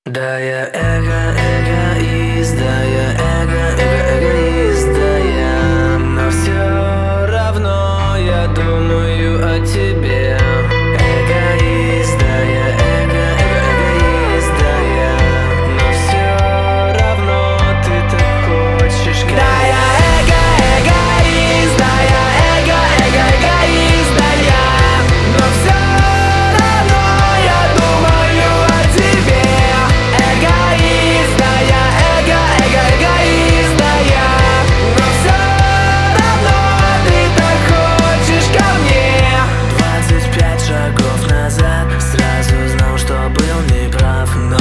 Да, я эгоист, да, я эгоист, да, я. Но все равно я думаю о тебе. Эгоист, да, я эгоист, да, я. Но все равно ты так хочешь ко мне. Да, я эгоист, да, я эгоист, да, я. Но все равно я думаю о тебе. Эгоист, да, я эгоист, да, я. Но все равно ты так хочешь ко мне. 25 шагов назад сразу знал, что был неправ. Но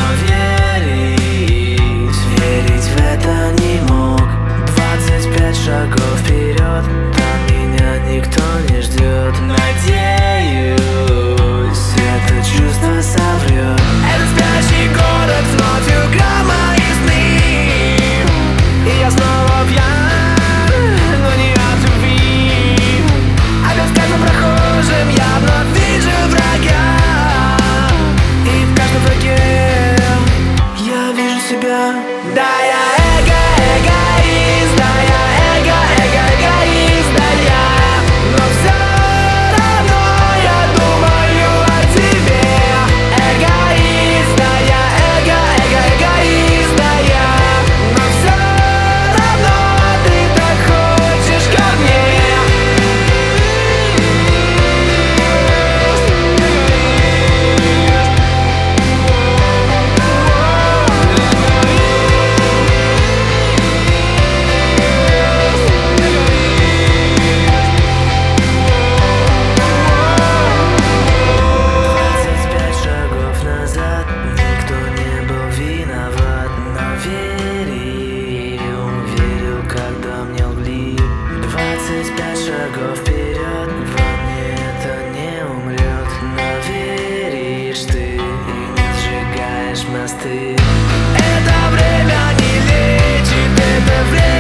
верить в это не мог. 25 шагов вперед, там меня никто не ждет. Надеюсь, это чувство соврет. Этот спящий город вновь украл мои сны, и я снова пьян, но не от любви. Опять в каждом прохожем я вновь вижу врага, и в каждом враге я вижу себя. Да, я эгоист, да, я эгоист, да, я. Но все равно я думаю о тебе. Эгоист, да, я эгоист, да, я. Но все равно ты так хочешь ко мне. Никто не был виноват, но верил, когда мне лгли. 25 шагов вперед, во мне это не умрет. Но веришь ты и не сжигаешь мосты. Это время не лечит, это время